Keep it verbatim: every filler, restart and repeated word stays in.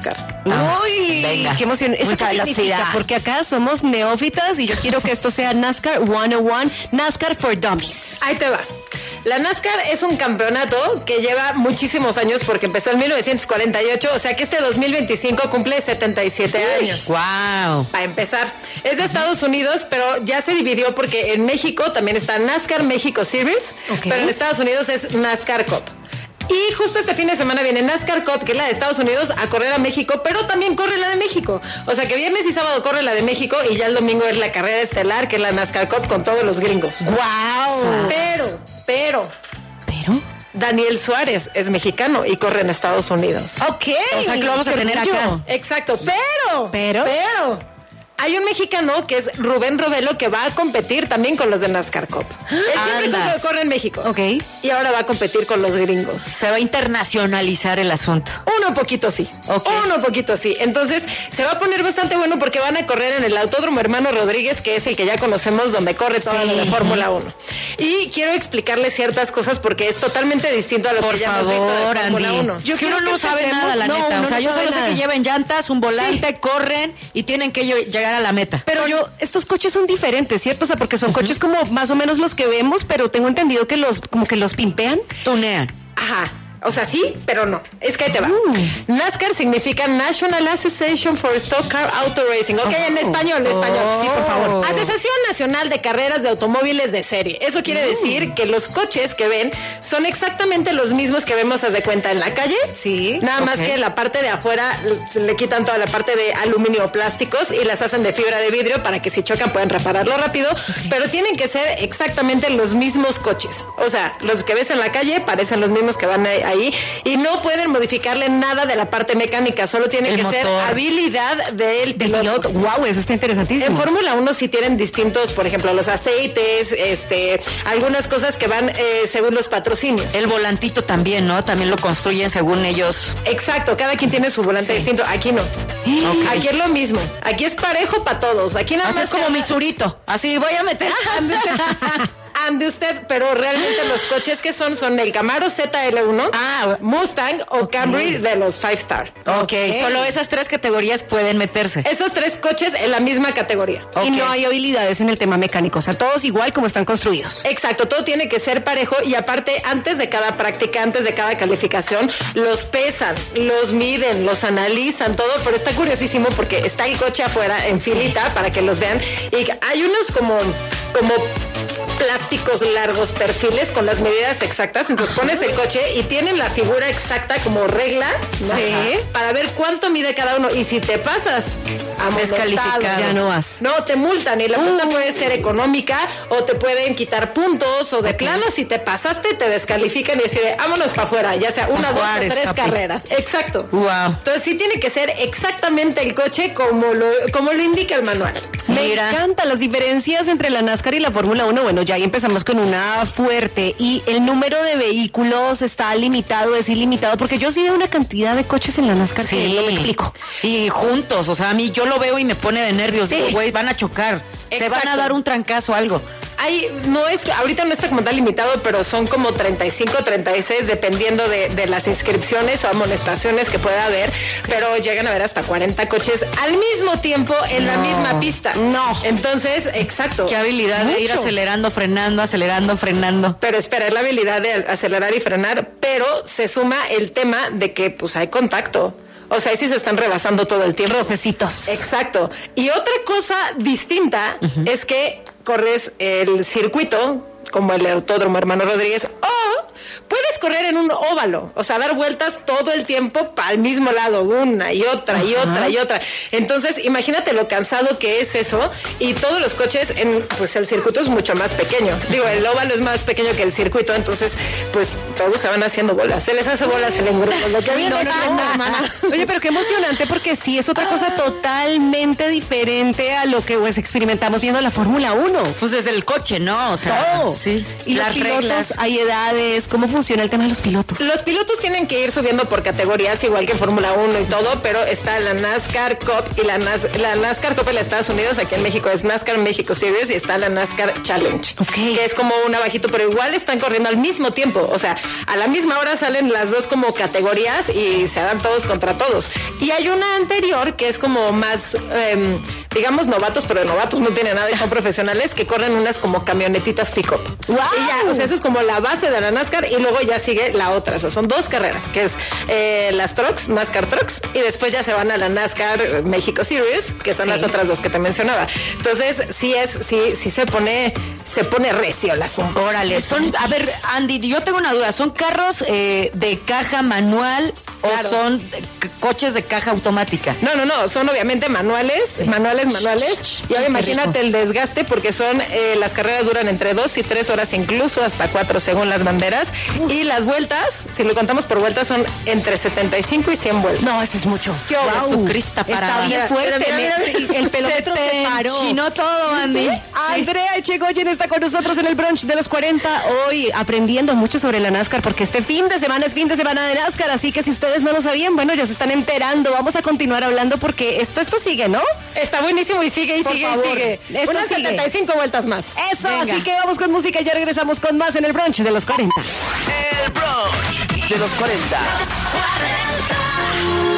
NASCAR. Ah, Uy, venga. Qué emoción. ¿Eso Mucha qué significa? velocidad. Porque acá somos neófitas y yo quiero que esto sea NASCAR ciento uno, NASCAR for Dummies. Ahí te va. La NASCAR es un campeonato que lleva muchísimos años porque empezó en mil novecientos cuarenta y ocho, o sea que este dos mil veinticinco cumple setenta y siete años. Wow. Para empezar, es de Estados Unidos, pero ya se dividió porque en México también está NASCAR México Series, Okay. pero en Estados Unidos es NASCAR Cup. Y justo este fin de semana viene NASCAR Cup, que es la de Estados Unidos, a correr a México, pero también corre la de México. O sea que viernes y sábado corre la de México y ya el domingo es la carrera estelar, que es la NASCAR Cup con todos los gringos. Wow. Pero, pero, Pero... Daniel Suárez es mexicano y corre en Estados Unidos. Ok. O sea que lo vamos a tener acá. Exacto, pero, Pero, pero... hay un mexicano que es Rubén Robelo que va a competir también con los de NASCAR Cup. Él siempre Andas. corre en México. Ok. Y ahora va a competir con los gringos. Se va a internacionalizar el asunto. Uno poquito sí. Ok. Uno poquito sí. Entonces se va a poner bastante bueno porque van a correr en el Autódromo Hermano Rodríguez, que es el que ya conocemos donde corre toda Sí. la Fórmula uno. Y quiero explicarles ciertas cosas porque es totalmente distinto a lo Por que ya hemos visto de favor, Fórmula Andy. uno. Yo es que uno quiero no que sabe empecemos- nada, la no, neta. uno O sea, no yo sabe solo sé nada. que lleven llantas, un volante, corren y tienen que yo- llegar a la meta. Pero yo, estos coches son diferentes, ¿cierto? O sea, porque son coches como más o menos los que vemos, pero tengo entendido que los, como que los pimpean. Tunean. Ajá. O sea, sí, pero no. Es que ahí te va. NASCAR significa National Association for Stock Car Auto Racing. Ok, en español, en español. Sí, por favor. Asociación Nacional de Carreras de Automóviles de Serie. Eso quiere decir que los coches que ven son exactamente los mismos que vemos, haz de cuenta, en la calle. Sí. Nada más Ok. que la parte de afuera se le quitan toda la parte de aluminio o plásticos y las hacen de fibra de vidrio para que si chocan puedan repararlo rápido. Pero tienen que ser exactamente los mismos coches. O sea, los que ves en la calle parecen los mismos que van ahí. ahí y no pueden modificarle nada de la parte mecánica, solo tiene El que ser motor. habilidad del Del piloto. piloto. Wow, eso está interesantísimo. En Fórmula uno sí tienen distintos, por ejemplo, los aceites, este, algunas cosas que van eh, según los patrocinios. El volantito también, ¿no? También lo construyen según ellos. Exacto, cada quien tiene su volante Sí. distinto. Aquí no. Ok. Aquí es lo mismo. Aquí es parejo para todos. Aquí nada Así más es como se mi habla- surito. Así voy a meter. Ande usted, pero realmente los coches que son son el Camaro Z L uno, Ah, Mustang o Camry de los Five Star. ok, solo esas tres categorías pueden meterse. Esos tres coches en la misma categoría. Ok. Y no hay habilidades en el tema mecánico, o sea, todos igual como están construidos. Exacto, todo tiene que ser parejo y aparte antes de cada práctica, antes de cada calificación, los pesan, los miden, los analizan, todo, pero está curiosísimo porque está el coche afuera en filita para que los vean y hay unos como, como plásticos largos perfiles con las medidas exactas, entonces pones el coche y tienen la figura exacta como regla, ¿no? Sí. Para ver cuánto mide cada uno y si te pasas, Descalificado. amonestado. Ya no vas. No, te multan y la multa puede ser económica o te pueden quitar puntos o de plano si te pasaste te descalifican y deciden vámonos para afuera, ya sea una, A dos o Juárez, tres papi. carreras. Exacto. Wow. Entonces sí tiene que ser exactamente el coche como lo, como lo indica el manual. Me Mira. encantan las diferencias entre la NASCAR y la Fórmula uno. Bueno, ya ahí empezamos con una fuerte. Y el número de vehículos está limitado, es ilimitado, porque yo sí veo una cantidad de coches en la NASCAR que no me explico. Y juntos, o sea, a mí yo lo veo y me pone de nervios. Sí. Digo, güey, van a chocar. Se van a Exacto. dar un trancazo, algo. Hay, no es, ahorita no está como tan limitado, pero son como treinta y cinco, treinta y seis, dependiendo de, de las inscripciones o amonestaciones que pueda haber, pero llegan a ver hasta cuarenta coches al mismo tiempo en la misma pista. No. Entonces, exacto. Qué habilidad de ir Mucho. acelerando, frenando, acelerando, frenando. Pero espera, es la habilidad de acelerar y frenar, pero se suma el tema de que pues hay contacto. O sea, ahí sí se están rebasando todo el tiempo. Rocecitos. Exacto. Y otra cosa distinta es que corres el circuito, como el Autódromo Hermano Rodríguez, o puedes correr en un óvalo, o sea, dar vueltas todo el tiempo para el mismo lado, una y otra y Ajá. otra y otra. Entonces, imagínate lo cansado que es eso y todos los coches, en, pues el circuito es mucho más pequeño. Digo, el óvalo es más pequeño que el circuito, entonces, pues todos se van haciendo bolas. Se les hace bolas el engrudo. Lo que viene No, no, siendo, no. hermana. Oye, pero qué emocionante porque sí es otra cosa totalmente diferente a lo que pues experimentamos viendo la Fórmula uno. Pues desde el coche, ¿no? O sea, Todo. sí. Y las los pilotos, reglas. hay edades, cómo ¿cómo funciona el tema de los pilotos? Los pilotos tienen que ir subiendo por categorías, igual que en Fórmula uno y todo, pero está la NASCAR Cup y la, Nas la NASCAR Cup en los Estados Unidos, aquí en México es NASCAR México Series y está la NASCAR Challenge, okay. que es como un abajito, pero igual están corriendo al mismo tiempo, o sea, a la misma hora salen las dos como categorías y se dan todos contra todos. Y hay una anterior que es como más, eh, digamos, novatos, pero novatos no tienen nada, son profesionales que corren unas como camionetitas pick-up. Wow. Y ya, o sea, eso es como la base de la NASCAR y luego ya sigue la otra. O sea, son dos carreras, que es eh, las Trucks, NASCAR Trucks, y después ya se van a la NASCAR México Series, que son sí. las otras dos que te mencionaba. Entonces, sí es, sí, sí se pone, se pone recio el asunto. Órale, son, a ver, Andy, yo tengo una duda, ¿son carros eh, de caja manual claro. o son coches de caja automática? No, no, no, son obviamente manuales, sí. manuales, manuales. Y ahora imagínate el desgaste porque son, eh, las carreras duran entre dos y tres horas, incluso hasta cuatro según las banderas. Uf. Y las vueltas, si lo contamos por vueltas, son entre setenta y cinco y cien vueltas. No, eso es mucho. ¡Qué wow. Jesucristo, para! Está bien fuerte. Mira, mira, el pelómetro se, se paró. Chinó todo, Andy. ¿Sí? Andrea Echegoyen está con nosotros en el brunch de los cuarenta hoy, aprendiendo mucho sobre la NASCAR, porque este fin de semana es fin de semana de NASCAR, así que si ustedes no lo sabían, bueno, ya se están enterando. Vamos a continuar hablando porque esto, esto sigue, ¿no? Está buenísimo y sigue y por sigue favor. y sigue. Esto Unas sigue. setenta y cinco vueltas más. Eso, venga. Así que vamos con música y ya regresamos con más en el brunch de los cuarenta. El brunch de los cuarenta.